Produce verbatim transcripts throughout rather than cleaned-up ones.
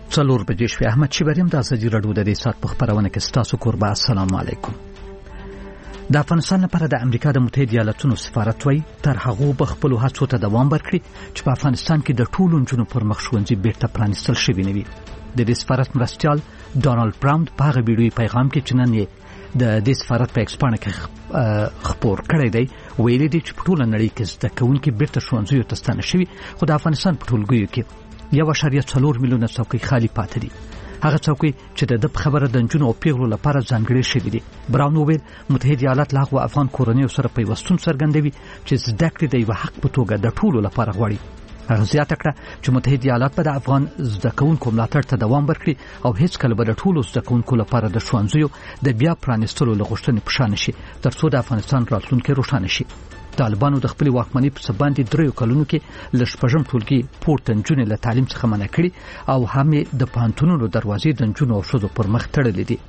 څلور بجې شوې. احمد شیبریم د ازادي راډیو د دې سات په خبرونه کې ستاسو کوربه. السلام علیکم. د افغانستان لپاره د امریکا د متحده ایالاتونو سفارت وایي تر هغه به خپل هڅو ته دوام ورکړي چې په افغانستان کې د ټولو نجونو پر مخ ښوونځي بیرته پرانیستل شوي نه وي. د دې سفارت مرستیال ډانلډ براون په هغه ویډیوي پیغام کې چې نن یې د دې سفارت په ایکسپانه کې خبر کړی دی ویلي دی چې په ټوله نړۍ کې زده کوونکي بیرته ښوونځیو ته ستانه شوي، خو د افغانستان په ټولګیو کې یو اعشاریه څلور میلیونه څوکۍ خالي پاتې دي. هغه څوکۍ چې د د خبره د نجونو او پیغلو لپاره ځانګړې شوي دي. براون وویل متحده ایالات له هغو افغان کورنیو سره پیوستون څرګندوي چې زده کړې د یوه حق په توګه د ټولو لپاره غواړي. هغه زیاته کړه چې متحده ایالات به د افغان زده کوونکو ملاتړ ته دوام ورکړي او هیڅ کله به د ټولو زده کوونکو لپاره د ښوونځیو د بیا پرانیستلو له غوښتنې په شا نه شي تر څو د افغانستان راتلونکی روښانه شي. طالبانو د خپل واکمنۍ په سبب باندې دریو کلونو کې ل شپږم ټولګي پورته نجونې له تعلیم څخه منع کړي او هم د پوهنتونونو دروازې د نجونو او ښځو پر مخ تړلې دي.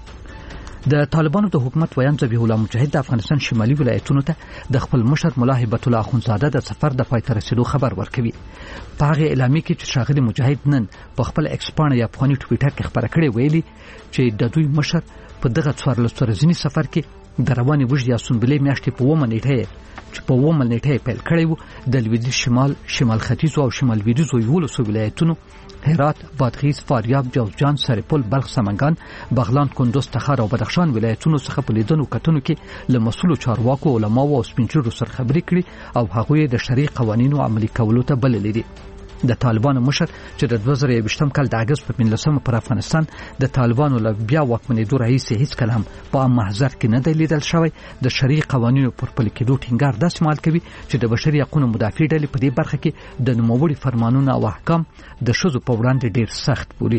د طالبانو د حکومت ویان ذبیح الله مجاهد د افغانستان شمالي ولایتونو ته د خپل مشر ملا هیبت الله اخوندزاده د سفر د پای ته رسیدو خبر ورکوي. په هغه اعلامیه کې چې ښاغلي مجاهد نن په خپل ایکسپانه یا افغاني ټویټر کې خبره کړې ویلي چې د دوی مشر په دغه څوارلس ورځني سفر کې د روانې وژدې یا سنبلې میاشتې په اوومه نیټه چې په اوومه نیټه پیل کړی و د لویدیځ شمال، شمال ختیځ او شمال لویدیځو یولسو ولایتونو هرات، بادغیس، فاریاب، جوزجان، سرپل، بلخ، سمنګان، بغلان، کندوز، تخار او بدخشان ولایتونو څخه په لیدنو کتنو کې له مسؤلو چارواکو، علماو او سپینږیرو سره خبرې کړي او هغوی د شرعي قوانینو عملي کولو ته بللي دي. د طالبانو مشر چې د دوه زره یوویشتم کال د اګست په پنځلسمه پر افغانستان د طالبانو له بیا واکمنېدو راهیسې هیڅ کله هم په عام محضر کې نه دی لیدل شوی. د شرعي قوانینو پر پلي کېدو ټینګار داسې مال کوي چې د بشري حقوقو مدافع ډلې په دې برخه کې د نوموړي فرمانونه او احکام د ښځو په وړاندې ډېر سخت بولي.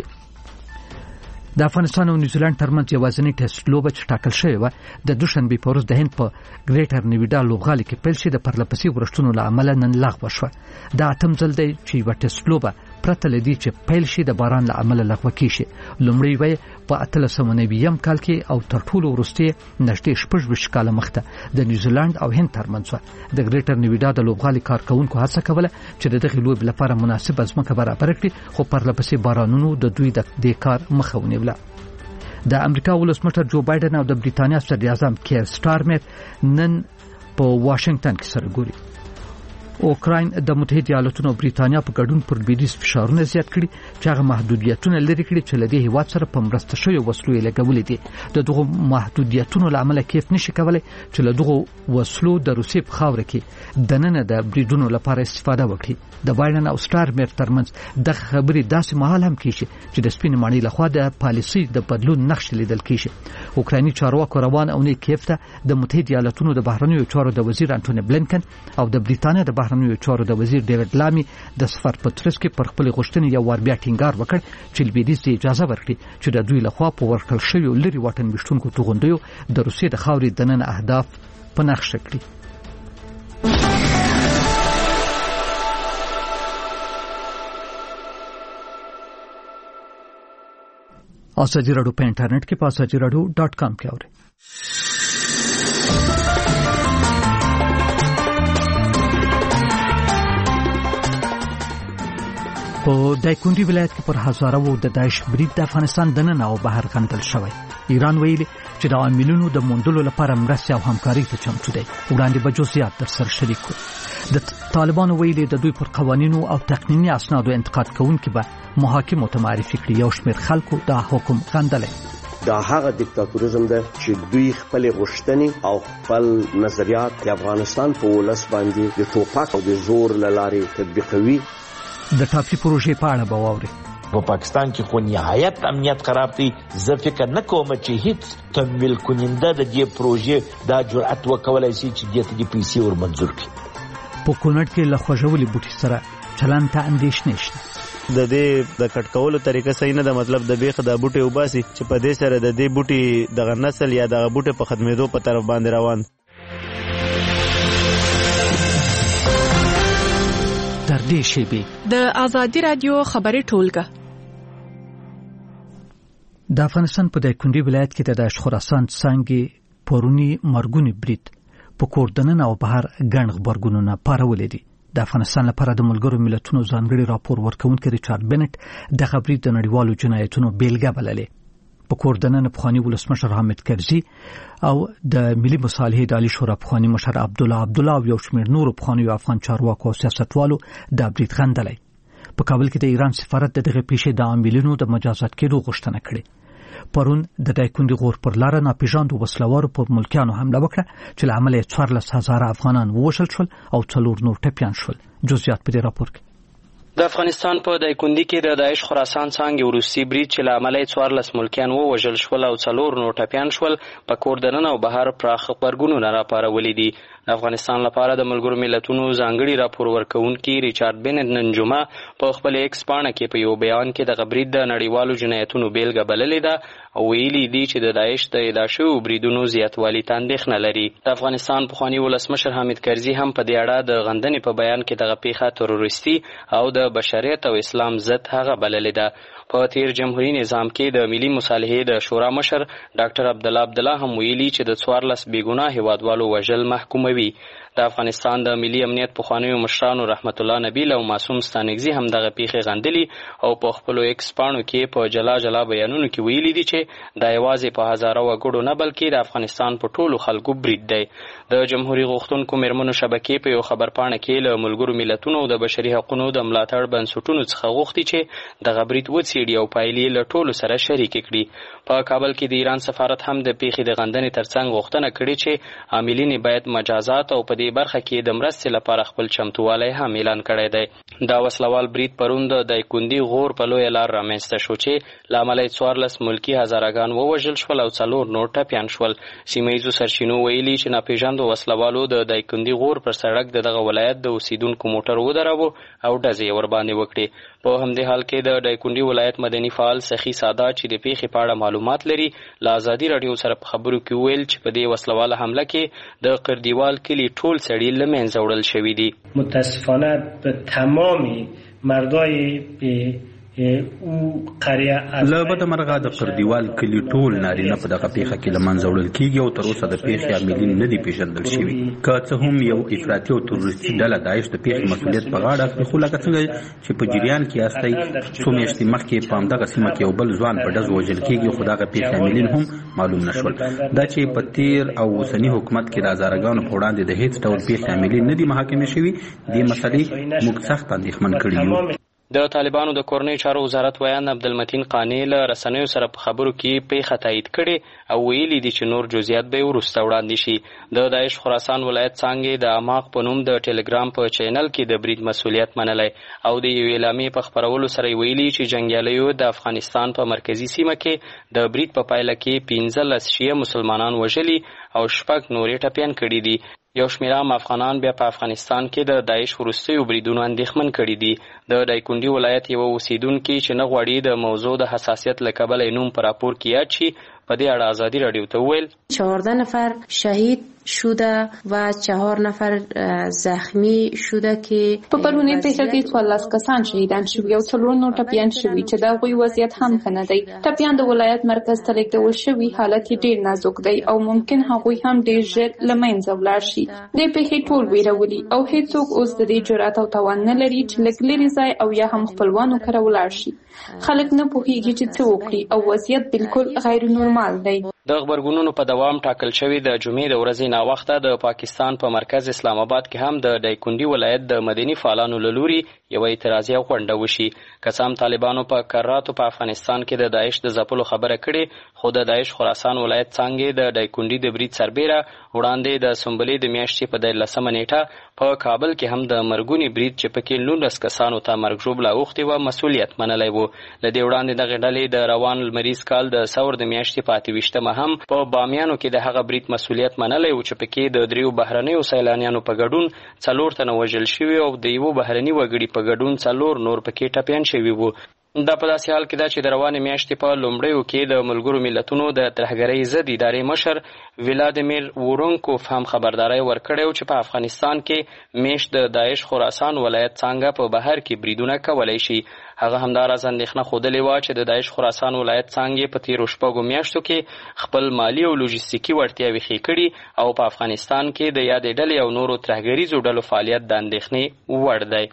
د افغانستان او نیوزیلند ترمنځ یوازینی ټیسټ لوبه چې ټاکل شوې وه د دوشنبې په ورځ د هند په ګریټر نیویډا لوبغالي کې پیل شي د پرلپسې ورښتونو له امله نن لغوه شوه. دا اتم ځل دی چې یوه ټیسټ لوبه پرته له دې چې پیل شي د باران له امله لغوه کیږي. لومړی وی په اتلس سوه نوي کال کې او تر ټولو وروستي نږدې شپږ ویشت کاله مخته د نیوزیلند او هند ترمنځ وه. د ګریټر نیویډا د لوبغالي کارکوونکو هڅه کوله چې د دغې لوبې لپاره مناسبه ځمکه برابره کړي، خو پرلپسې بارانونو د دوی د دې کار مخه ونیوله. د امریکا ولسمشر جو بایدن او د بریتانیا صدر اعظم کیر سټارمر نن په واشنگټن کې سره ګوري. اوکراین د متحده ایالاتونو او بریتانیا په ګډون پر لویدیځ فشارونه زیات کړي چې هغه محدودیتونه لري کړي چې له دې هیواد سره په مرسته شویو وسلو یې لګولې دي. د دغو محدودیتونو له امله کیف نشي کولی چې له دغو وسلو د روسیې په خاوره کې دننه د بریدونو لپاره استفاده وکړي. د بایدن او سټارمر ترمنځ د خبرې داسې مهال هم کیږي چې د سپینې ماڼۍ لخوا د پالیسۍ د بدلون نقش لیدل کیږي. اوکرایني چارواکو روان اونۍ کیف ته د متحده ایالاتونو د بهرنیو چارو د وزیر انټونی بلینکن او د بریتانیا د بهرنیو چارو د وزیر ډیوډ لامي د سفر په ترڅ کې پر خپل غوښتنې یو وار بیا ټینګار وکړ چې لویدیځ ته اجازه ورکړي چې د دوی لخوا په ورکړل شویو لري واټن ویشتونکو توغندیو د روسیې د خاورې دننه اهداف په نقشه کړي. ازادي راډیو په انټرنیټ کې په ازادي راډیو ډاټ کام کې اورئ. په دایکندي ولایت کې پر هزاره وو د داعش برید د افغانستان دننه او بهر غندل شوی. ایران ویلي چې د عاملونو د موندلو لپاره مرستې او همکاري ته چمتو دی. وړاندې به جزئیات در سره شریک کړو. د طالبانو ویلي د دوی پر قوانینو او تقنیني اسنادو انتقاد کوونکي به محاکمو ته معرفي کړي. یو شمېر خلکو دا حکم غندلی. دا هغه دیکتاتوریزم ده چې دوی خپل غوښتنې او خپل نظریات د افغانستان په ولس باندې د ټوپک او د زور له لارې تطبیقوي. د ټاپي پروژې په اړه به واورئ. په پاکستان کې خو نهایت امنیت خراب دی. زه فکر نه کوم چې هیڅ تمویل کننده د دې پروژې دا جرأت وکولای شي چې دې ته د پیسې ور منظور کړي. په کونړ کې له خوږولي بوټي سره چلند ته اندېښنې شته. د دې د کټ کولو طریقه صحیح نه ده. مطلب د بیخ د بوټي وباسي چې په دې سره د دې بوټي دغه نسل یا دغه بوټي په ختمېدو په طرف باندې روان. تر دې شیبې د ازادي راډیو خبري ټولګه د افغانستان په دایکندي ولایت کې د داعش خراسان څنګه پرونی مرګونی برید په کوردنن او بهر ګڼ خبرګونونه پارولې دي. د افغانستان لپاره د ملګرو ملتونو ځانګړي راپور ورکوونکي ریچارډ بنټ د خبري د نړیوالو جنایتونو بیلګه بللې. په کور دننه پخوانی ولسمشر حامد کرزي او د ملي مصالحې د عالی شورا پخوانی مشر عبدالله عبدالله او یو شمېر نورو پخوانیو افغان چارواکو او سیاستوالو دا برید غندلی. په کابل کې د ایران سفارت د دغه پیښې د عاملینو د مجازات کېدو غوښتنه کړې. پرون د دایکنډي غور پر لاره ناپېژاندو وسلوارو پر ملکیانو حمله وکړه چې له امله یې څوارلس هزاره افغانان ووژل شول او څلور نور ټپیان شول. جزئیات په دې راپور کې. د افغانستان په دایکنډي کې د داعش خراسان څانګې وروستي برید چې له امله یې څوارلس ملکیان ووژل شول او څلور نور ټپیان شول په کور دننه او بهر پراخ غبرګونونه راپارولي دي. د افغانستان لپاره د ملګرو ملتونو ځانګړي راپور ورکوونکي ریچارډ بنټ نن جمعه په خپل ایکس پاڼه کې په یو بیان کې د برید د نړیوالو جنایتونو بیلګه بللې ده او ویلي دي چې د داعش د ادعا شویو بریدونو زیاتوالي ته اندېښنه لري. د افغانستان پخواني ولسمشر حامد کرزي هم په دې اړه د غندنې په بیان کې دغه پیښه تروریستي او د بشریت او اسلام ضد هغه بللې ده. په تیر جمهوریت نظام کې د ملي مصالحې د شورا مشر ډاکټر عبدالله عبدالله هم ویلي چې د څوارلس بېګناه هیوادوالو وژل محکوموي. د افغانستان د ملي امنیت پخوانیو مشرانو رحمت الله نبیل او معصوم ستانکزي هم دغه پیښې غندلي او په خپلو ایکس پاڼو کې په جلا جلا بیانونو کې ویلي دي چې دا یوازې په هزاره وګړو نه بلکې د افغانستان په ټولو خلکو برید دی. د جمهوریت غوښتونکو میرمنو شبکې په یو خبرپاڼه کې له ملګرو ملتونو او د بشري حقوقو د ملاتړ بنسټونو څخه غوښتي چې دغه برید وڅېړي او پایلې له ټولو سره شریکې کړي. په کابل کې د ایران سفارت هم د پیښې د غندنې ترڅنګ غوښتنه کړې چې عاملین باید مجازات او په دې برخه کې د مرستې لپاره خپل چمتووالی هم اعلان کړی دی. دا وسلوال برید پرون د دایکنډي غور په لویه لار رامنځته شو چې له امله یې څوارلس ملکي هزارهګان ووژل شول او څلور نور ټپیان شول. سیمه ییزو سرچینو ویلي چې ناپېژاندو وسلوالو د دایکنډي غور پر سړک د دغه ولایت د اوسیدونکو موټر ودراوه او ډزې یې ورباندې وکړې. په همدې حال کې د دایکنډي ولایت مدني فعال سخي سادات چې د پیښې په اړه معلومات لري له ازادي راډیو سره په خبرو کې ویل چې په دې وسلواله حمله کې د قردیوال کلي ټول سړي له منځه وړل شوي دي. متاسفانه به تمامی مردای او قریه له بده مرغه د قردیوال کلي ټول نارینه په دغه پیښه کې له منځه وړل کېږي او تر اوسه د پیښې عاملین نه دي پېژندل شوي. که څه هم یو افراطي او تروریستي ډله داعش د پیښې مسؤلیت په غاړه اخلي، خو لکه څنګه چې په جریان کې یاستئ څو میاشتې مخکې په همدغه سیمه کې یو بل ځوان په ډز وژل کېږي، خو دغه پیښې عاملین هم معلوم نه شول. دا چې په تیر او اوسني حکومت کې د هزارهګانو په وړاندې د هېڅ ډول پیښې عاملین نه دي محاکمې شوي، دې مسلې موږ سخت اندېښمن کړي یو. د طالبانو د کورنۍ چارو وزارت ویان عبدالمتین قانع له رسنیو سره په خبرو کې پیښه تایید کړې او ویلي دي چې نور جزئیات به وروسته وړاندې شي. د داعش خراسان ولایت څانګې د اماق په نوم د ټلګرام په چینل کې د برید مسؤلیت منلی او د یوې اعلامیې په خپرولو سره ویلي چې جنګیالیو د افغانستان په مرکزي سیمه کې د برید په پایله کې پنځلس شیعه مسلمانان وژلي او شپږ نورې ټپیان کړي دي. یو شمېر عام افغانان بیا په افغانستان کې د داعش وروستیو بریدونو اندېښمن کړي دي. د دایکنډي ولایت یوه اوسیدونکي چې نه غواړي د موضوع د حساسیت له کبله یې نوم په راپور کې یاد شي په دې اړه ازادي راډیو ته وویل چهارده نفر شهید شده و چهار نفر زخمی شده که په پرونی پیښه کې څوارلس کسان شهیدان شوي او څلور نور ټپیان شوي چې د هغوی وضعیت هم ښه نه دی. ټپیان د ولایت مرکز ته لیږدول شوي، حالت یې ډېر نازک دی او ممکن هغوی هم ډېر ژر له منځه ولاړ شي. دې پیښې ټول ویرولي او هیڅوک اوس د دې جرأت او توان نه لري چې لږ لرې ځای او یا هم خپلوانو کره ولاړ شي. خلک نه پوهېږي چې څه وکړي او وضعیت بالکل غیر نورمال دی. د غبرګونونو په دوام ټاکل شوی د جمعې د ورځې ناوخته د پاکستان په مرکز اسلام آباد کې هم د دایکنډي ولایت د مدني فعالانو له لوري یوه اعتراضیه غونډه وشي. که څه هم طالبانو په کراتو په افغانستان کې د داعش د ځپلو خبره کړې، خو د داعش خراسان ولایت څانګې د دایکنډي د برید سربیره وړاندې د سنبلې د میاشتې په دیارلسمه نیټه په کابل کې هم د مرګوني برید چې پکې نولس کسانو ته مرګ ژوبله اوښتې وه مسؤلیت منلی و. له دې وړاندې دغې ډلې د روان لمریز کال د ثور د میاشتې په اته ویشتمه هم په بامیانو کې د هغه برید مسؤلیت منلی و چې پکې د دریو بهرنیو سیلانیانو په ګډون څلور تنه وژل شوي او د یوه بهرني وګړي په ګډون څلور نور پکې ټپیان شوي وو. دا په داسې حال کې ده چې د روانې میاشتې په لومړیو کې د ملګرو ملتونو د ترهګرۍ ضد ادارې مشر ولادیمیر وورونکوف هم خبرداری ورکړی و چې په افغانستان کې میشت د داعش خراسان ولایت څانګه په بهر کې بریدونه کولی شي. هغه همداراز اندېښنه ښودلې وه چې د داعش خراسان ولایت څانګې په تېرو شپږو میاشتو کې خپل مالي او لوژستیکي وړتیاوې ښې کړي او په افغانستان کې د یادې ډلې او نورو ترهګریزو ډلو فعالیت د اندېښنې وړ دی.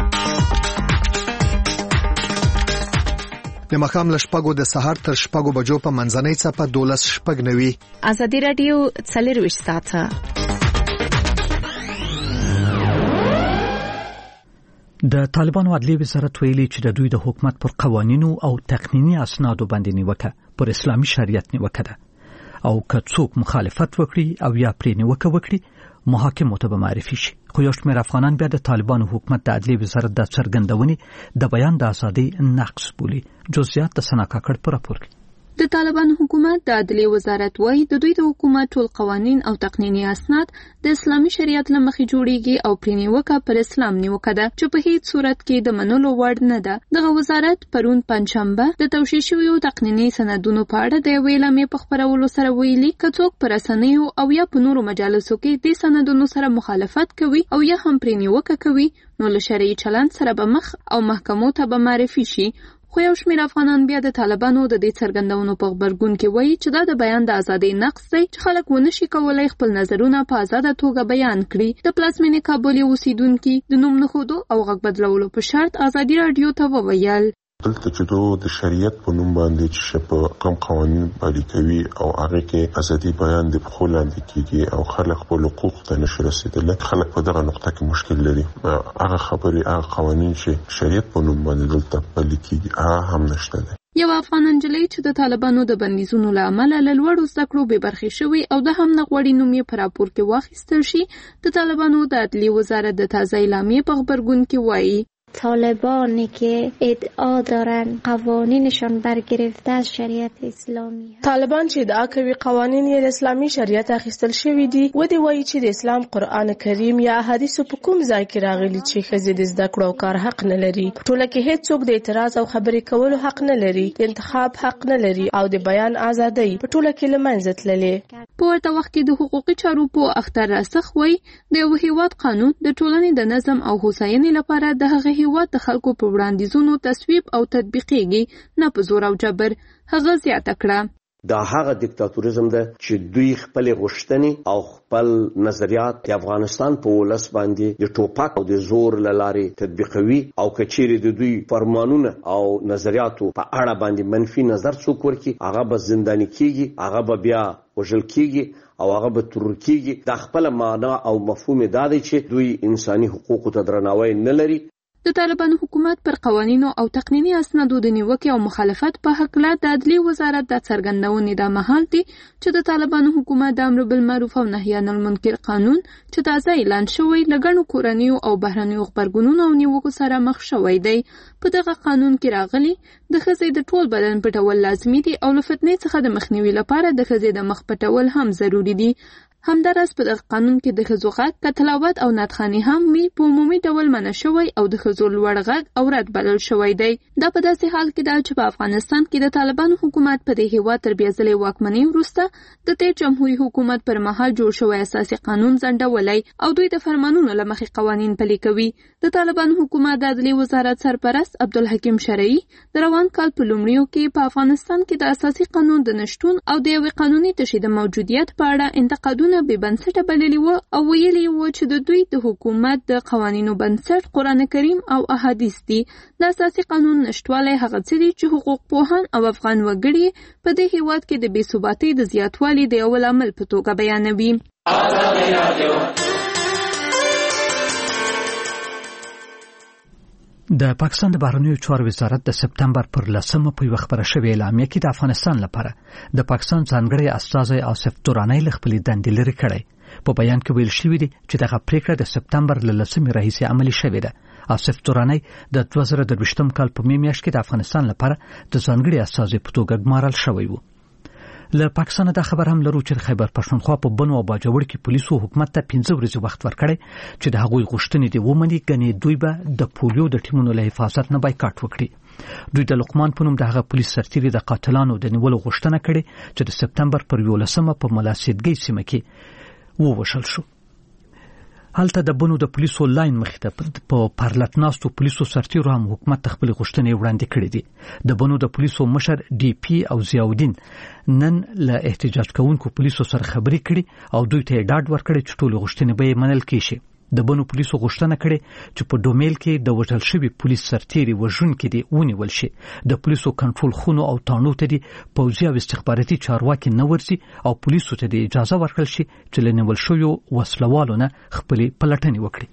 د ماښام له شپږو د سهار تر شپږو بجو په منځنۍ څپه دولس شپږ نوي ازادي راډیو څلرویشت ساعته. د طالبانو عدلیې وزارت ویلي چې د دوی د حکومت پر قوانینو او تقنیني اسنادو باندې نیوکه پر اسلامي شریعت نیوکه ده او که څوک مخالفت وکړي او یا پرې نیوکه وکړي محاکمو ته به معرفي شي. خو یو شمېر افغانان بیا د طالبانو حکومت د عدلیې وزارت د څرګندونې د بیان د ازادۍ نقص بولي. جزئیات د سنا کاکړ په راپور کې. د طالبانو حکومت د عدلیې وزارت وايي د دوی د حکومت ټول قوانین او تقنیني اسناد د اسلامي شریعت له مخې جوړیږي او پرې نیوکه پر اسلام نیوکه ده چې په هیڅ صورت کې د منلو وړ نه ده. دغه وزارت پرون پنجشنبه د توشیح شویو تقنیني سندونو په اړه د یوې اعلامیې په خپرولو سره ویلي که څوک په رسنیو او یا په نورو مجالسو کې د سندونو سره مخالفت کوي او یا هم پرې نیوکه کوي نو له شرعي چلند سره به مخ او محکمو ته به معرفي شي. خو یو شمېر افغانان بیا د طالبانو د دې څرګندونو په غبرګون کې وایي چې دا د بیان د ازادۍ نقص دی چې خلک ونه شي کولی خپل نظرونه په ازاده توګه بیان کړي. د پلازمېنې کابل یو اوسیدونکي د نوم نښودو او غږ بدلولو په شرط ازادي راډیو ته وویل دلته چې دوی د شریعت په نوم باندې چې په کوم قوانین پلي کوي او هغه کې ازادي بیان د پخو لاندې کیږي او خلک خپل حقوق ته نشي رسیدلی. خلک په دغه نقطه کې مشکل لري. هغه خبرې هغه قوانین چې شریعت په نوم باندې دلته پلي کیږي هغه هم نشته دی. یو افغان نجلۍ چې د طالبانو د بندیزونو له امله له لوړو زده کړو بې برخې شوې او د هم نه غواړي نوم یې په راپور کې واخیستل شي. د طالبانو د عدلیې وزارت د تازه اعلامیې په غبرګون کې وایي طالبانی که ادعا دارن قوانینشان برگرفته از شریعت اسلامی هست. طالبان چې ادعا کوي قوانین یې د اسلامي شریعت اخیستل شوي دي و دې وایي چې د اسلام قرآن کریم یا احادیثو په کوم ځای کې راغلي چې ښځې د زده کړو او کار حق نه لري. په ټوله کې هیڅوک د اعتراض او خبرې کولو حق نه لري، د انتخاب حق نه لري او د بیان ازادۍ په ټوله کې له منځه تللې. په ورته وخت کې د حقوقي چارو په اختر راسخ وایي د یو هیواد قانون د ټولنې د نظم او هوساینې لپاره د هغه هیواد د خلکو په وړاندیزونو تصویب او تطبیقېږي نه په زور او جبر. هغه زیاته کړه دا هغه دیکتاتوریزم ده چې دوی خپل غوښتنې او خپل نظریات د افغانستان په ولس باندې د ټوپک او د زور له لارې تطبیقوي او کچېرې د دوی فرمانونه او نظریاتو په اړه باندې منفي نظر څوک ورکړي هغه به زنداني کیږي، هغه به بیا وژل کیږي او هغه به تورن کیږي. دا خپل معنا او مفهوم دا دی چې دوی انساني حقوقو ته درناوی نه لري. د طالبانو حکومت پر قوانینو او تقنیني اسنادو د نیوکې او مخالفت په هکله د عدلیې وزارت د څرګندونې دا مهال دی چې د طالبانو حکومت د امر بالمعروف او نهي عن المنکر قانون چې تازه اعلان شوی له ګڼو کورنیو او بهرنیو غبرګونونو او نیوکو سره مخ شوی دی. په دغه قانون کې راغلي د ښځې د ټول بدن پټول لازمي دي او له فتنې څخه د مخنیوي لپاره د ښځې د مخ پټول هم ضروري دي. همداراز په دغه قانون کې د ښځو غږ که تلاوت او نعتخواني هم وي په عمومي ډول منع شوی او د ښځو لوړ غږ عورت بلل شوی دی. دا په داسې حال کې ده چې په افغانستان کې د طالبانو حکومت په دې هېواد تر بیا ځلې واکمنۍ وروسته د تیر جمهوري حکومت پر مهال جوړ شوی اساسي قانون ځنډولی او دوی د فرمانونو له مخې قوانین پلي کوي. د طالبانو حکومت د عدلیې وزارت سرپرست عبدالحکیم شرعي د روان کال په لومړیو کې په افغانستان کې د اساسي قانون د نشتون او د یوې قانوني تشې د موجودیت په اړه انتقادونه بې بنسټه بللي وو او ویلي وو چې د دوی د حکومت د قوانینو بنسټ قرآن کریم او احادیث دي. د اساسي قانون نشتوالی هغه څه دي چې حقوق پوهان او افغان وګړي په دې هېواد کې د بې ثباتۍ د زیاتوالي د یو لامل په توګه بیانوي. د پاکستان د بهرنیو چارو وزارت د سپتمبر پر لسمه په یوه خبره شوې اعلامیه کې د افغانستان لپاره د پاکستان ځانګړی استازی آصف تورانی له خپلې دندې لرې کړی. په بیان کې ویل شوي دي چې دغه پریکړه د سپتمبر له لسمې راهیسې عملي شوې ده. آصف تورانی د دوه زره درویشتم کال په مې میاشت کې د افغانستان لپاره د ځانګړي استازی په توګه ګمارل شوی و. له پاکستان دا خبر هم لرو چې خیبر پښتونخوا په بنو او باجوړ کې پولیسو حکومت ته پنځه ورځې وخت ورکړی چې د هغوی غوښتنې دې ومني، ګنې دوی به د پولیو د ټیمونو له حفاظت نه بایکاټ وکړي. دوی د لقمان په نوم د هغه پولیس سرتیري د قاتلانو د نیولو غوښتنه کړې چې د سپتمبر پر یولسمه په ملاسیدګۍ سیمه کې ووژل شو. هلته د بنو د پولیسو لاین مخې ته په پرلتناستو پولیسو سرتیرو هم حکومت ته خپلې غوښتنې وړاندې کړې دي. د بنو د پولیسو مشر ډي پي او ضیاءالدین نن له احتجاج کوونکو پولیسو سره خبرې کړې او دوی ته یې ډاډ ورکړی چې ټولې غوښتنې به یې منل کېشي. د بنو پولیسو غوښتنه کړې چې په ډومیل کې د وژل شوي پولیس سرتیري وژونکي دي ونیول شي. د پولیسو کنټرول خونو او تاڼو ته دي پوځي او استخباراتي چارواکي نه ورځي او پولیسو ته دي اجازه ورکړل شي چې له نیول شویو وسلوالو نه خپلې پلټنې وکړي.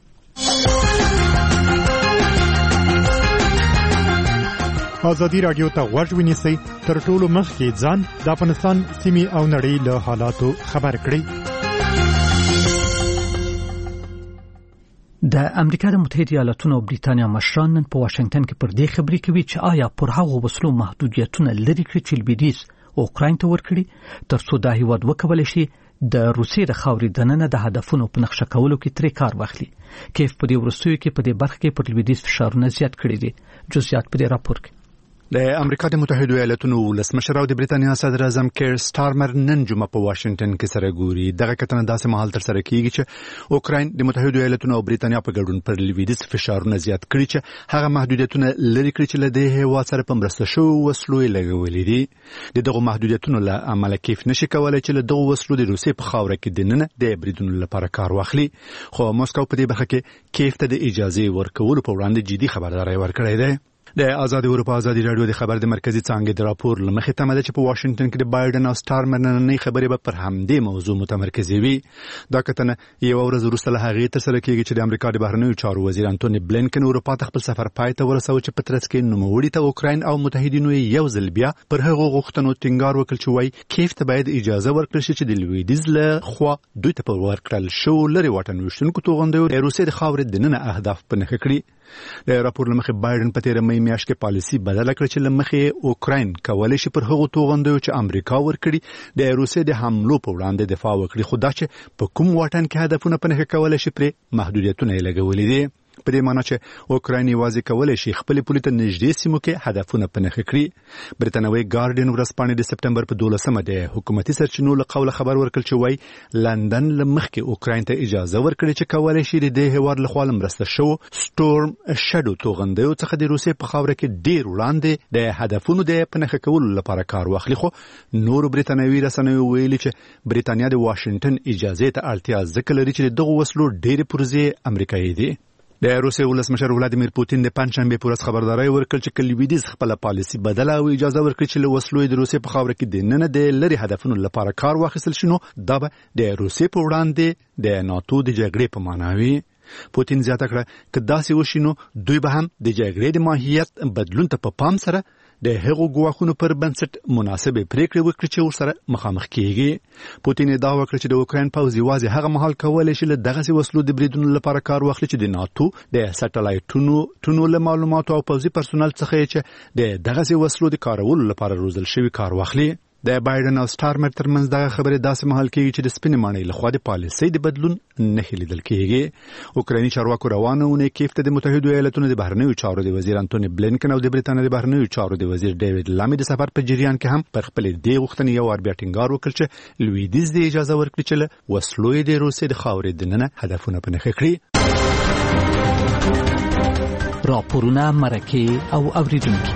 ازادي راډیو ته غوږ ونیسئ، تر ټولو مخکې ځان د افغانستان سیمې او نړۍ له حالاتو خبر کړئ. د امریکا د متحده ایالاتونو او بریتانیا مشران نن په واشنگټن کې پر دې خبرې کوي چې آیا پر هغو وسلو محدودیتونه لري کړي چې لویدیځ اوکراین ته ورکړي تر څو دا هیواد وکولی شي د روسیې د خاورې دننه د هدفونو په نقشه کولو کې ترې کار واخلي. کیف په دې وروستیو کې په دې برخه کې پر لویدیځ فشارونه زیات کړي دي. جزئیات په دې راپور کې. د امریکا د متحده ایالاتونو ولسمشر او د بریتانیا صدر اعظم کیر سټارمر نن جمعه په واشنگټن کې سره ګوري. دغه کتنه داسې مهال تر سره کیږي چې اوکراین د متحده ایالاتونو او بریتانیا په ګډون پر لویدیځ فشارونه زیات کړي چې هغه محدودیتونه لري کړي چې له دې هیواد سره په مرسته شو وسلو یې لګولې دي. دغه محدودیتونو له امله کیف نشي کولای چې له دغه وسلو د روسیې په خاوره کې دننه د بریدونو لپاره کار واخلي. خو مسکو په دې برخه کې کیف ته د اجازه ورکولو په وړاندې جدي خبرداری ورکړی دی. د آزاد اروپا ازادي راډیو د خبر د مرکزی څانګې د راپور لمخې تمه ده چې په واشنگټن کې د بایدن او سټارمر نننۍ خبرې به پر همدې موضوع متمرکزې وي. دا کتنه یو ورځ وروسته له هغې ترسره کېږي چې د امریکا د بهرنیو چارو وزیر انټوني بلینکن اروپا ته خپل سفر پای ته ورسوي چې په ترڅ کې نوموړي ته اوکراین او متحدینو یو ځل بیا پر هغو غوښتنو ټینګار وکړ چې وایي کیف ته باید اجازه ورکړل شي چې د لویدیځ له خوا دوی ته په ورکړل شو لرې واټن ویشتونکو توغندیو د روسیې د خاورې دننه اهداف په نښه کړي. د راپور لمخې بایدن په تیره مې میاشت کې پالیسي بدله کړه چې لمخې اوکراین کولی شي پر هغو توغندیو چې امریکا ورکړي د روسیې د حملو په وړاندې دفاع وکړي، خو دا چې په کوم واټن کې هدفونه په نښه کولی شي پرې محدودیتونه یې لګولي دي. په دې معنی چې اوکراین یوازې کولی شي خپلې پولې ته نږدې سیمو کې هدفونه په نښه کړي. برتانوي ګارډین ورځپاڼې د سپتمبر په دولسمه د حکومتي سرچینو له قوله خبر ورکړ چې وایي لندن له مخکې اوکراین ته اجازه ورکړي چې کولی شي د دې هیواد لخوا له مرسته شوو سټورم شډو توغندیو څخه د روسیې په خاوره کې ډېر وړاندې د هدفونو د په نښه کولو لپاره کار واخلي. خو نورو برتانوي رسنیو ویلي چې برتانیا د واشنګټن اجازې ته اړتیا ځکه لري چې دغه وسلو ډېرې پرزې امریکایي دي. د روسیې ولسمشر ولادیمیر پوتین د پنځشنبې په ورځ خبرداری ورکړ چې که لویدیځ خپله پالیسي بدله او اجازه ورکړي چې له وسلو د روسیې په خاوره کې دننه د لرې هدفونو لپاره کار واخیستل شي نو دا به د روسیې په وړاندې د ناتو د جګړې په معنا وي. پوتین زیاته کړه که داسې وشي نو دوی به هم د جګړې د ماهیت بدلون ته په پام سره د هغو ګواښونو پر بنسټ مناسبې پریکړې وکړي چې ورسره مخامخ کیږي. پوتین ادعا وکړه چې د اوکراین پوځ یوازې هغه مهال کولی شي له دغسې وسلو د بریدونو لپاره کار واخلي چې د ناتو د سټلایټونو له معلوماتو او پوځي پرسونل څخه یې چې د دغسې وسلو د کارولو لپاره روزل شوي کار واخلي. د بایدن او سټارمر ترمنځ دغه خبرې داسې مهال کېږي چې د سپینې ماڼۍ لخوا د پالیسۍ د بدلون نښې لیدل کېږي. اوکرایني چارواکو روانه اونۍ کیف ته د متحدو ایالاتونو د بهرنیو چارو د وزیر انټوني بلینکن او د بریتانیا د بهرنیو چارو د وزیر ډیوډ لامي د سفر په جریان کې هم پر خپلې دې غوښتنې یو وار بیا ټینګار وکړ چې لویدیځ د اجازه ورکړي چې له وسلو یې د روسیې د خاورې دننه هدفونه په نښه کړي. راپورونه، مرکې او اوریدونکي.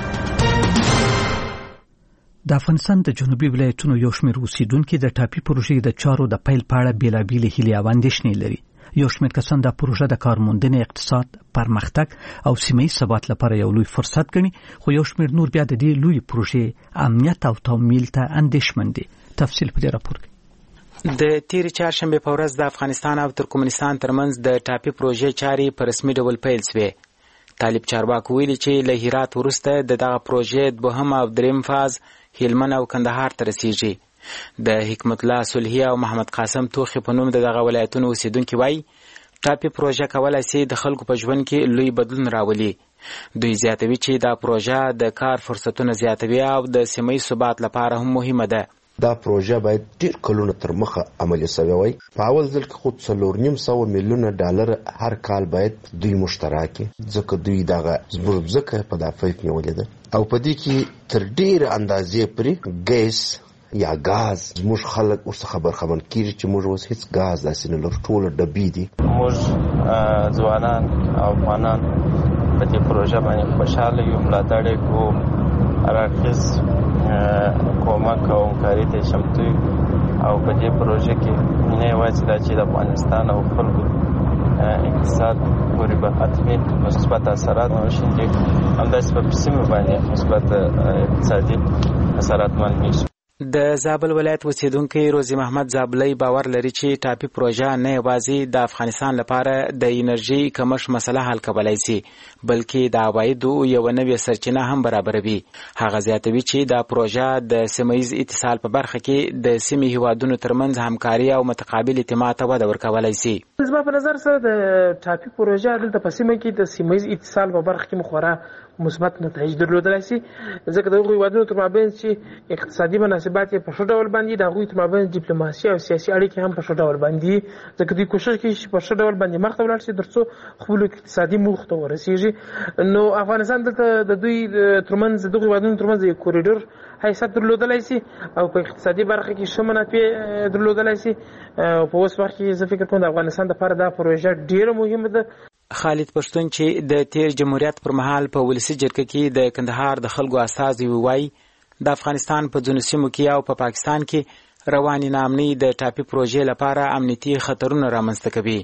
د افغانستان د جنوبي ولایتونو یو شمېر اوسیدونکي د ټاپي پروژې د چارو د پیل په اړه بېلابېلې هیلې او اندېښنې لري. یو شمېر کسان دا پروژه د کارموندنې، اقتصاد، پرمختګ او سیمه ییز ثبات لپاره یو لوی فرصت ګڼي، خو یو شمېر نور بیا د دې لوی پروژې امنیت او تمویل ته اندېښمن دي. تفصیل په دې راپور کې. د تیرې چهارشنبې په ورځ د افغانستان او ترکمنستان ترمنځ د ټاپي پروژې چارې په رسمي ډول پیل شوې. طالب چارواکو ویلي چې له هرات وروسته د دغه پروژې دوهم او دریم فاز هلمند او کندهار ته رسیږي. د حکمت الله صلحي او محمد قاسم توخي په نوم د دغه ولایتونو اوسیدونکي وایي ټاپي پروژه کولای شي د خلکو په ژوند کې لوی بدلون راولي. دوی زیاتوي چې دا پروژه د کار فرصتونه زیاتوي او د سیمه ییز ثبات لپاره هم مهمه ده. دا پروژه باید ډیر کلونه تر مخه عملي شوی وای. په اول ځل کې خو څلور نیم سوه میلیونه ډالر هر کال باید دوی مشترکي، ځکه دوی دغه زبرځکه په دافعه نیولې ده او په دې کې تر ډیر اندازې پرې ګیس یا غاز موږ خلک اوس خبر خبر کیږي چې موږ اوس هیڅ غاز داسې نه لرو، ټول ډبې دي. موږ ځوانان او افغانان په دې پروژه باندې خوشاله یو، ملاتړ یې کوو، هر اړخیز کومک او همکاري ته چمتو یو او په دې پروژه کې نه یوازې دا چې د افغانستان او خلکو اقتصاد پورې به حتمي مثبت اثرات وشیندي، همداسې په سیمه باندې مثبت اقتصادي اثرات مالوي. د زابل ولایت اوسیدونکي روزي محمد زابلي باور لري چې ټاپي پروژه نه یوازې د افغانستان لپاره د انرژي کمښت مسله حل کولای شي، بلکې د عوایدو یو نوې سرچینه هم برابروي. هغه زیاتوي چې دا پروژه د سیمه‌ییز اتصال په برخه کې د سیمې هیوادونو ترمنځ همکاري او متقابل اعتماد ته وده ورکولای شي. زما په نظر سره د ټاپي پروژه دلته په سیمه کې د سیمه‌ییز اتصال په برخه کې مخوره مثبت نتایج درلودلای شي، ځکه د هغوی هیوادونو تر مابین چې اقتصادي مناسبات یې په ښه ډول باندې د هغوی تر مابین ډیپلوماسي او سیاسي اړیکې هم په ښه ډول باندې، ځکه دوی کوشش کوي چې په ښه ډول باندې مخته ولاړ شي تر څو خپلو اقتصادي موخو ته ورسېږي. نو افغانستان دلته د دوی ترمنځ دغو هیوادونو ترمنځ یو کوریډور حیثیت درلودلای شي او په اقتصادي برخه کې ښه منافع درلودلای شي. په اوس وخت کې زه فکر کوم د افغانستان لپاره دا پروژه ډېره مهمه ده. خالد پښتون چې د تیر جمهوریت پر مهال په ولسی جرګه کې د کندهار د خلکو استازي وایي د افغانستان په ځینو سیمو کې او په پاکستان کې رواني نامني د ټاپي پروژې لپاره امنیتي خطرونه رامنځته کوي.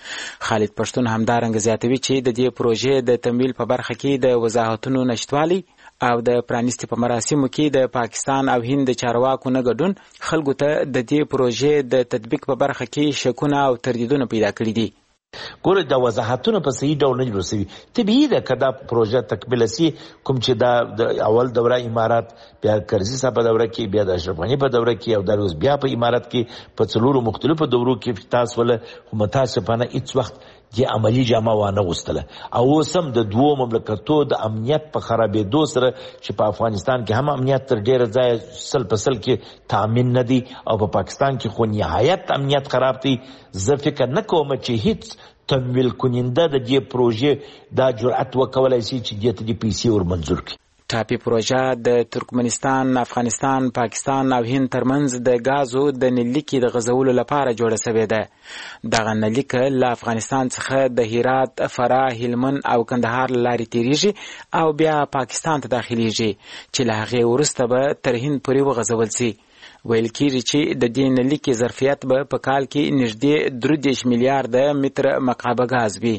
خالد پښتون همدارنګه زیاتوي چې د دې پروژې د تمویل په برخه کې د وضاحتونو نشټوالي او د پرانیستي په مراسمو کې د پاکستان او هند چارواکو نه ګډون خلکو ته د دې پروژې د تطبیق په برخه کې شکونه او تردیدونه پیدا کړي دي. ګوره دا وضاحتونه په صحیح ډول نه جوړ شوي. طبیعي ده که دا پروژه تکمیله سي، کوم چې دا د اول دوره امارات، بیا کرزي صاحب په دوره کې، بیا د اشرف غني په دوره کې او دا اوس بیا په امارات کې په څلورو مختلفو دورو کې تاسو ول خو متاسفانه هیڅ وخت چې عملی جامه وانه غوستله او اوس هم د دوو مملکتو د امنیت په خرابېدو سره چې په افغانستان کې هم امنیت تر ډېره ځایه سل په سل کې تامین نه دی او په پاکستان کې خو نهایت امنیت خراب دی. زه فکر نه کوم چې هیڅ تمویل کننده د دې پروژې دا جرأت وکولای شي چې دې ته د پیسې ور منظور کړي. ټاپي پروژه د ترکمنستان، افغانستان، پاکستان او هند ترمنځ د غازو د نلیکې د غزولو لپاره جوړه شوې ده. دغه نلیکه له افغانستان څخه د هرات، فراه، هلمند او کندهار لارې تیریږي او بیا پاکستان ته داخليږي چې له هغې وروسته به تر هند پورې وغځول شي. ویل کېږي چې د دې نلیکې ظرفیت به په کال کې نږدې درې دېرش میلیارده متر مکعب غاز وي.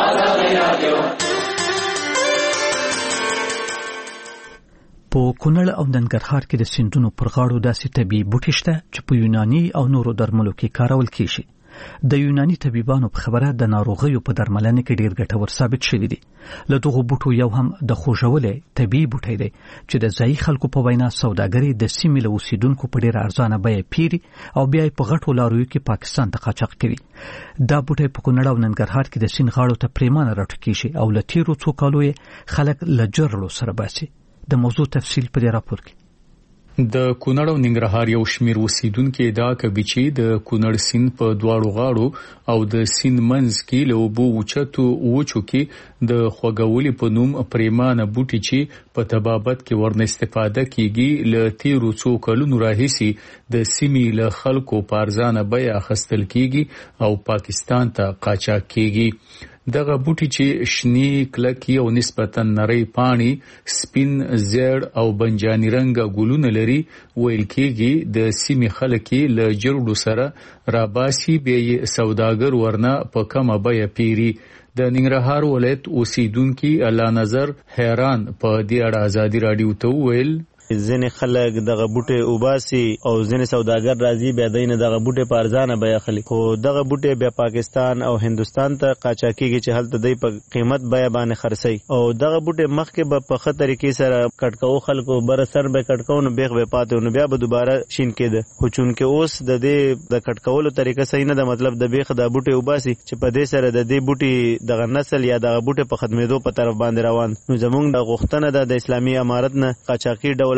په کونړ او ننګرهار کې د سیندونو پر غاړو داسې طبیعي بوټي شته چې په یوناني او نورو درملو کې کارول کیږي. د یوناني طبيبانو په خبره د ناروغیو په درملنه کې ډیر ګټور ثابت شوی دی. له دغه بوټو یو هم د خوژولې طبيعي بوټی دی چې د ځایي خلکو په وینا سوداګري د سیمې له اوسیدونکو په ډیر ارزانه بیه پیري او بیا په غټو لارویو کې پاکستان ته قاچاق کوي. دا بوټی په کونړ او ننګرهار کې د سین غاړو ته پریمانه راټوکیږي او له تیرو څو کالو یې خلک له جرړو سره باسي. د موضوع تفصیل په دې راپور کې. د کونړ او ننګرهار یو شمیر اوسیدونکو دا کوي چې د کونړ سین په دواړو غاړو او د سین منځ کې له اوبو اوچتو اوچو کې د خوګولې په نوم پریمانه بوټي چې په تبابت کې ورنه استفاده کیږي له تیرو څو کلونو راهیسي د سیمې له خلکو په ارزانه بیه اخیستل کیږي او پاکستان ته قاچاق کیږي. دغه بوټي چې شنی کلکی او نسبتا نری پانی، سپین زیړ او بنجانی رنګ ګلونه لري، ویل کېږي د سیمې خلک له جرړو سره راباسي به سوداګر ورنه په کومه بیه پیری. د ننګرهار ولایت اوسیدونکو الله نظر حیران په دې اړه ازادي رادیو ته ویل ځینې خلک دغه بوټي وباسي او ځینې سوداګر راځي بیا دینه دغه بوټي په ارزانه بیه اخلي، خو دغه بوټي بیا پاکستان او هندستان ته قاچاقيږي چې هلته دوی په قیمت بیه باندې خرڅي او دغه بوټي مخکې به په ښه طریقې سره کټکو خلکو بر سر به کټکو نو بیغ به پاتې نو بیا به دوباره شین کېده. خو چونکه اوس د دې د کټکولو طریقه صحیح نه ده، مطلب د بیغ د بوټي وباسي چې په دې سره د دې بوټي دغه نسل یا دغه بوټي په خدمتو په طرف باندې روان. نو زمونږ د غوښتنه ده د اسلامي امارت نه قاچاقي ډول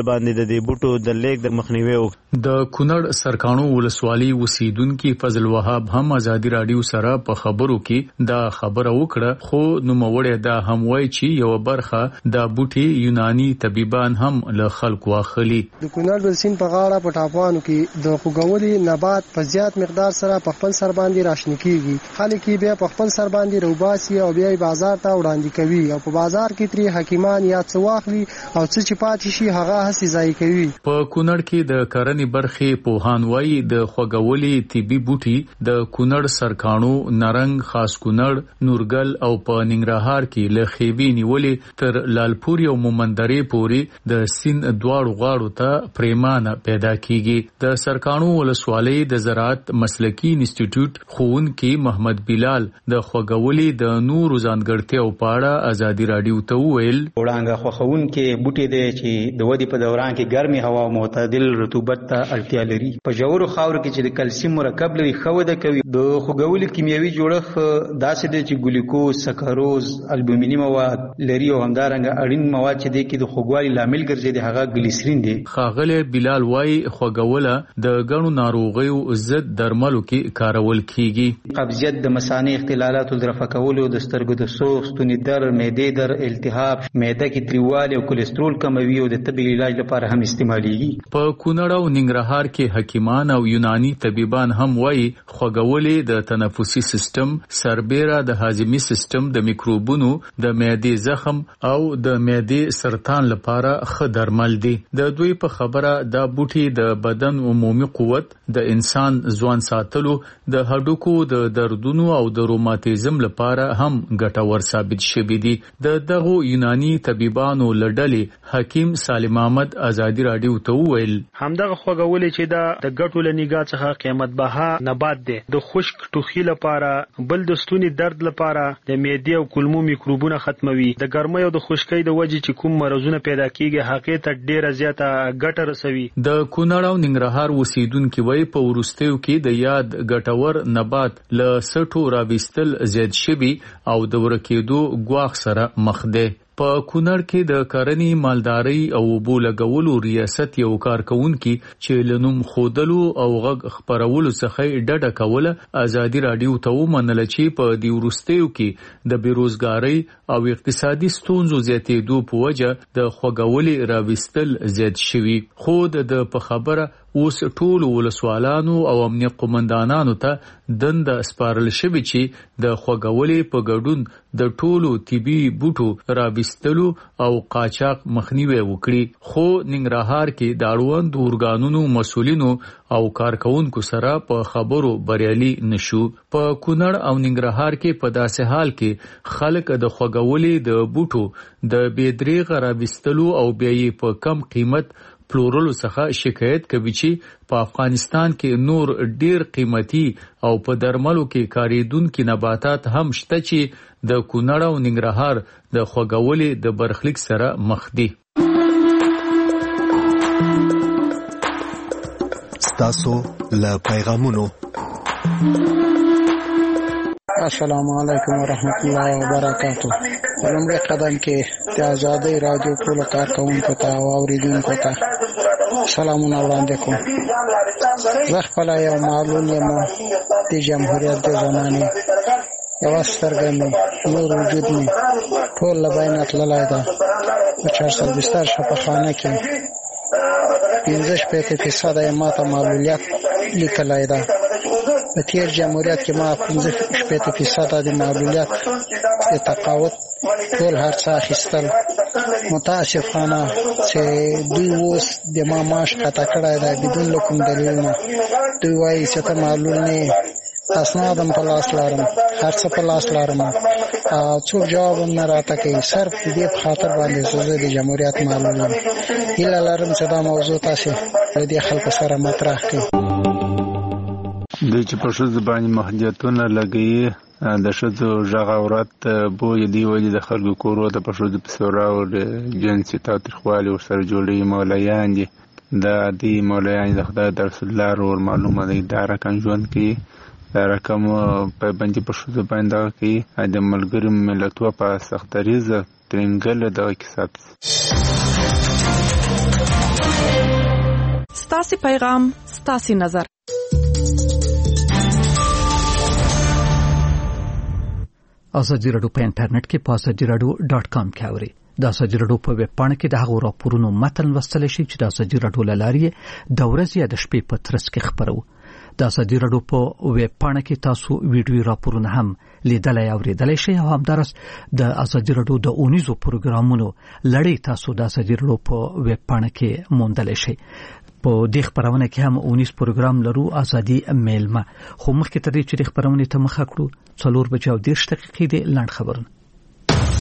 ډول باندې د دې بوټو د لیک د مخنیوي د کونړ سرکانو ولسوالۍ اوسیدونکو فضل وهاب هم ازادي رادیو سره په خبرو کې دا خبره وکړه، خو نوموړی دا هم وایي چې یو برخه دا بوټي یوناني طبيبان هم له خلکو واخلي. د کونړ بلسین په غاړه په ټاپوانو کې د خوګولي نبات په زیات مقدار سره په خپل سر باندې راشنه کیږي. خلک بیا په خپل سر باندې روباسي او بیا بازار ته وړاندې کوي او په بازار کې تری حکیمان یا څه واخلي او څه چې پاتې شي هغه هسي ځای کوي. په کونړ کې د کرنې برخې پوهان وایي د خوګولي طبي بوټي د کونړ سرکانو، نرنګ، خاص کونړ، نورګل او په ننګرهار کې له خېبي نیولې تر لالپور او مومندرې پورې د سین دواړو غاړو ته پریمانه پیدا کیږي. د سرکانو ولسوالۍ د زراعت مسلکی انسټیټیوټ ښوونکي محمد بلال د خوګولي د نورو ځانګړتیاو په اړه ازادي رادیو ته وویل: وړانګه خوخونکي بوټي دي چې د ودی په دوران کې ګرمي هوا او معتدل رطوبت ته اړتیا لري. په جوړو خاور کې چې د کلسیم مرکب لري خو د کوي د خوګولي کیمیاوي جوړښت داسې دي چې ګلیکوز، سکروز، البومینی مواد لري او همدارنګه اړین مواد چې د کې د خوګوالي لامل ګرځي د هغه ګلیسرین دي. خاغله بلال وای خوګوله د غنو ناروغیو ضد درملو کې کارول کیږي. قبضیت د مثانې اختلالات د رفع کولو، د سترګو د سوخ، ستوني در، معدې در، التهاب، معده کې تریوالی او کولېسترول کموي او د طبي علاج لپاره هم استعماليږي. په کونړ او ننګرهار کې حکیمان او یوناني طبيبان هم وایي خوګولې د تنفسي سیستم، سربېره د هاضمي سیستم، د میکروبونو، د معدې زخم او د معدې سرطان لپاره ښه درمل دي. د دوی په خبره دا بوټي د بدن عمومي قوت، د انسان ځوان ساتلو، د هډوکو د دردونو او د روماتیزم لپاره هم ګټور ثابت شوي دي. د دغو یوناني طبيبانو لړلې حکیم سالم احمد ازادي رادیو ته وویل: همدغه خوګولې چې دا د ګټو له نگاه څخه قیمت بها نبات دی، د خشک ټوخي لپاره، بل د ستوني درد لپاره، د معدې او کولمو میکروبونه ختموي، د ګرمۍ او د خشکۍ د وجې چې کوم مرزونه پیدا کیږي هغه ته ډیره زیاته ګټه رسوي. د کونړ او ننګرهار اوسیدونکو وایي په ورستیو کې د یاد ګټور نبات له سټو راوستل زیات شوي او د ورکېدو ګواښ سره مخ دی. په کونړ کې د کرنې، مالدارۍ او اوبو لګولو ریاست یو کارکونکي چې لنوم خودلو او غږ خبرولو څخه ډډه کوله ازادي رادیو ته ومنله چې په دې ورستیو کې د بیروزګارۍ او اقتصادي ستونزو زیاتېدو په وجه د خوګولې راوستل زیات شوي. خو د په خبره اوس ټول ولسوالانو او امنیت قومندانانو ته دنده سپارل شوی چې د خوګولې په ګډون د ټولو طبي بوټو راوستلو او قاچاق مخنیوي وکړي. خو ننګرهار کې د اړوند اورګانونو مسولینو او کارکونکو سره په خبرو بریالي نشو. په کونړ او ننګرهار کې په داسې حال کې خلک د خوګولې د بوټو د بېدریغه راوستلو او بیا یې په کم قیمت پلورلو څخه شکایت کوي چې په افغانستان کې نور ډیر قیمتي او په درملو کې کاریدونکو نباتات هم شته چې د کونړ او ننګرهار د خوګولې د برخلیک سره مخ دي. ستاسو له پیغامونو. السلام علیکم ورحمت الله وبرکاتہ. لومړی قدم کې د آزادۍ رادیو ټول کارکونکو ته او اوریدونکو ته سلامونه وړاندې کوم. زه خپله یو معلول یم د جمهوریت د زمانې، یوه سترګه مې، نور وجود مې ټول له بینه تللی ده. په چار څلوېښت شفاخانه کې پنځه شپېته فیصده یې ماته معلولیت لیکلی ده. په تیر جمهوریت کې ما پنځه شپېته فیصده د معلولیت د تقاعد ټول هر څه اخیستل. متاسفانه چې دوی اوس د ما معاش قطع کړی دی بدون له کوم دلیلونه. دوی وایي چې ته معلول نه یې، اسناد هم په لاس لرم، هر څه په لاس لرم، څوک جواب هم نه راته کوي. صرف د دې په خاطر باندې چې زه د جمهوریت معلول یم. هیله لرم چې دا موضوع تاسې له دې خلکو سره مطرح کړئ. دوی چې په ښځو باندې محدودیتونه لګوي، د ښځو غږ عورت بوی دی ولې د خلکو کورو ته په ښځو پسې وراوړي، جنسي تاوتریخوالي ورسره جوړوي. مولایان دي، دا دي مولایان د خدای د رسول الله ورور معلومه دی، دا رقم ژوند کوي، دا رقم پابندي په ښځو باندې دغه کوي. د ملګرو ملتونو په سختریزه ترنګل دغه کسات ستاسو پیغام ستاسو نظر. ازادي رادیو په انټرنیټ کې په ازادي رادیو ډاټ کام کې اوري. د ازادي رادیو په ویب پاڼه کې د هغو راپورونو متن لوستل شي چې د ازادي رادیو له لارې د ورځې یا د شپې په ترڅ کې خبرو. د ازادي رادیو په ویب پاڼه کې تاسو ویډیو راپورونه هم لیدلای او اوریدلای شئ او همدارس د ازادي رادیو د اونیزو پروګرامونو لړۍ تاسو د ازادي رادیو په ویب پاڼه کې موندلای شئ. په دې خبرونه کې هم اونیز پروګرام لرو ازادي میلمه. خو مخکې تر دې چې خبرونه ته مخه کړو څلور بجې او دېرش دقیقې د لاند خبرونه